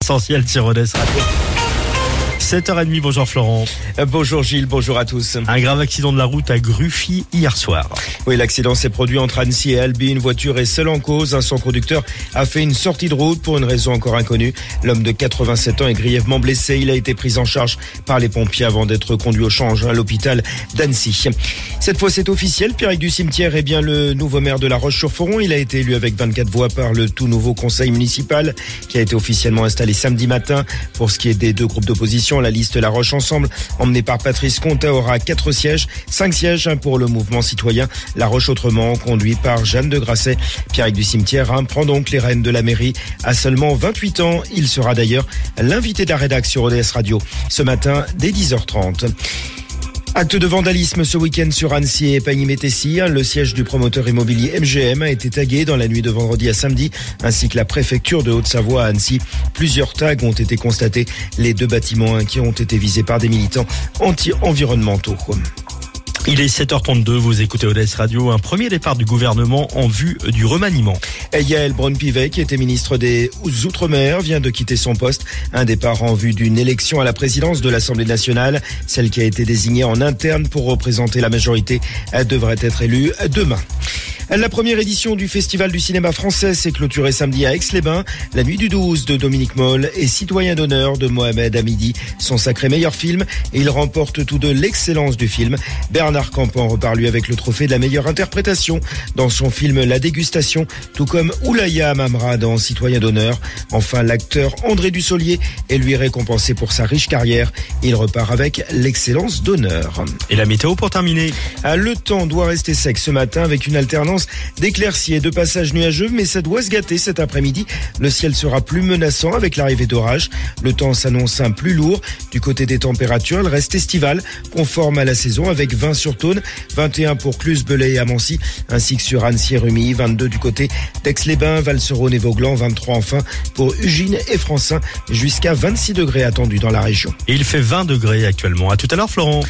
Essentiel sur Rodez Radio. 7h30, bonjour Florent. Bonjour Gilles, bonjour à tous. Un grave accident de la route à Gruffy hier soir. Oui, l'accident s'est produit entre Annecy et Albi. Une voiture est seule en cause. Son conducteur a fait une sortie de route pour une raison encore inconnue. L'homme de 87 ans est grièvement blessé. Il a été pris en charge par les pompiers avant d'être conduit au change à l'hôpital d'Annecy. Cette fois, c'est officiel. Pierrick du Cimetière est bien le nouveau maire de La Roche-sur-Foron. Il a été élu avec 24 voix par le tout nouveau conseil municipal qui a été officiellement installé samedi matin. Pour ce qui est des deux groupes d'opposition, la liste La Roche Ensemble, emmenée par Patrice Comte, aura 4 sièges, 5 sièges pour le mouvement citoyen La Roche Autrement, conduit par Jeanne de Grasset. Pierrick du Cimetière prend donc les rênes de la mairie à seulement 28 ans. Il sera d'ailleurs l'invité de la rédaction Rodez Radio ce matin dès 10h30. Acte de vandalisme ce week-end sur Annecy et Pagny-Métessy. Le siège du promoteur immobilier MGM a été tagué dans la nuit de vendredi à samedi, ainsi que la préfecture de Haute-Savoie à Annecy. Plusieurs tags ont été constatés. Les 2 bâtiments qui ont été visés par des militants anti-environnementaux. Il est 7h32, vous écoutez Rodez Radio. Un premier départ du gouvernement en vue du remaniement. Yael Braun-Pivet, qui était ministre des Outre-mer, vient de quitter son poste. Un départ en vue d'une élection à la présidence de l'Assemblée nationale. Celle qui a été désignée en interne pour représenter la majorité devrait être élue demain. La première édition du Festival du cinéma français s'est clôturée samedi à Aix-les-Bains. La nuit du 12 de Dominique Moll et Citoyen d'honneur de Mohamed Hamidi sont sacrés meilleurs films et ils remportent tous deux l'excellence du film. Bernard Campan repart lui avec le trophée de la meilleure interprétation dans son film La Dégustation, tout comme Oulaya Mamra dans Citoyen d'honneur. Enfin, l'acteur André Dussolier est lui récompensé pour sa riche carrière. Il repart avec l'excellence d'honneur. Et la météo pour terminer. Le temps doit rester sec ce matin avec une alternance d'éclaircies et de passages nuageux, mais ça doit se gâter cet après-midi. Le ciel sera plus menaçant avec l'arrivée d'orages. Le temps s'annonce plus lourd. Du côté des températures, elle reste estivale, conforme à la saison avec 20 sur Thône, 21 pour Cluse, Belay et Amancy, ainsi que sur Annecy et Rumilly, 22 du côté d'Aix-les-Bains, Val-sur-Rhône et Vauglan, 23 enfin pour Ugine et Francin, jusqu'à 26 degrés attendus dans la région. Et il fait 20 degrés actuellement. À tout à l'heure Florent.